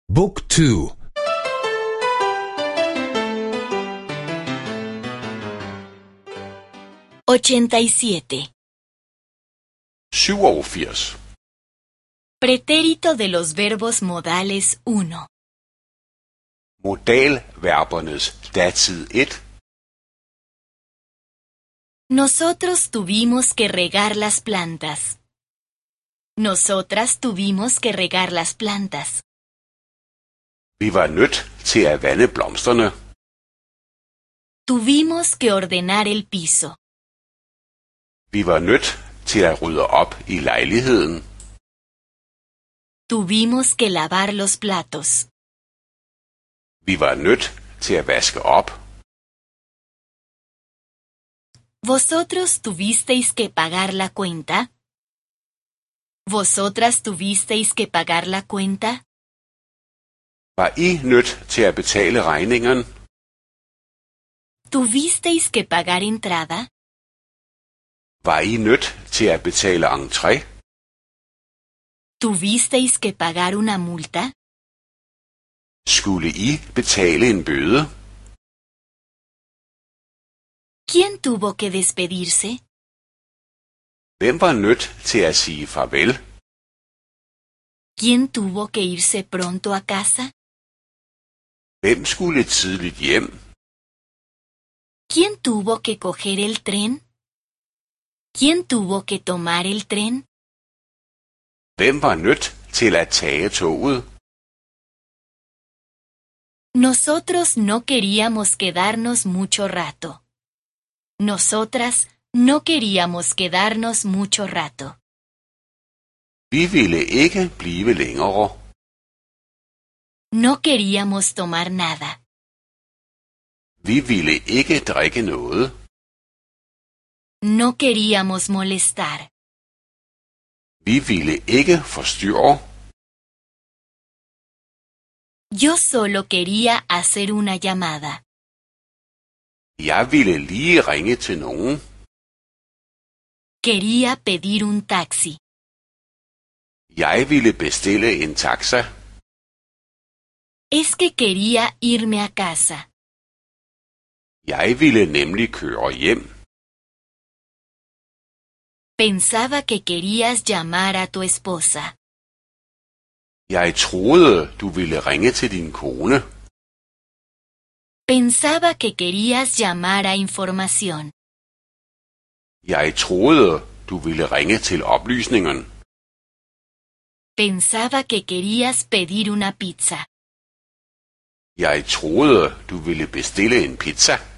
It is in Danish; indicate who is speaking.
Speaker 1: Book 2.
Speaker 2: 87.
Speaker 3: 87.
Speaker 2: Pretérito de los verbos modales 1.
Speaker 3: Modalverbernes datid 1.
Speaker 2: Nosotros tuvimos que regar las plantas. Nosotras tuvimos que regar las plantas.
Speaker 3: Vi var nødt til at vande blomsterne.
Speaker 2: Tuvimos que ordenar el piso.
Speaker 3: Vi var nødt til at rydde op i lejligheden.
Speaker 2: Tuvimos que lavar los platos.
Speaker 3: Vi var nødt til at vaske op.
Speaker 2: ¿Vosotros tuvisteis que pagar la cuenta? ¿Vosotras tuvisteis que pagar la cuenta?
Speaker 3: Var I nødt til at betale regningen?
Speaker 2: ¿Tuvisteis que pagar entrada?
Speaker 3: Var I nødt til at betale entré?
Speaker 2: ¿Tuvisteis que pagar una multa?
Speaker 3: Skulle I betale en bøde?
Speaker 2: ¿Quién tuvo que despedirse?
Speaker 3: Hvem var nødt til at sige farvel?
Speaker 2: ¿Quién tuvo que irse pronto a casa?
Speaker 3: Hvem skulle tidligt hjem?
Speaker 2: ¿Quién tuvo que coger el tren? ¿Quién tuvo que tomar el tren?
Speaker 3: Hvem var nødt til at tage toget?
Speaker 2: Nosotros no queríamos quedarnos mucho rato. Nosotras no queríamos quedarnos mucho rato.
Speaker 3: Vi ville ikke blive længere.
Speaker 2: No queríamos tomar nada.
Speaker 3: Vi ville ikke drikke noget.
Speaker 2: No queríamos molestar.
Speaker 3: Vi ville ikke forstyrre.
Speaker 2: Yo solo quería hacer una llamada.
Speaker 3: Jeg ville lige ringe til nogen.
Speaker 2: Quería pedir un taxi.
Speaker 3: Jeg ville bestille en taxa.
Speaker 2: Es que quería irme a casa.
Speaker 3: Jeg ville nemlig køre hjem.
Speaker 2: Pensaba que querías llamar a tu esposa.
Speaker 3: Jeg troede, du ville ringe til din kone.
Speaker 2: Pensaba que querías llamar a información.
Speaker 3: Jeg troede, du ville ringe til oplysningen.
Speaker 2: Pensaba que querías pedir una pizza.
Speaker 3: Jeg troede, du ville bestille en pizza.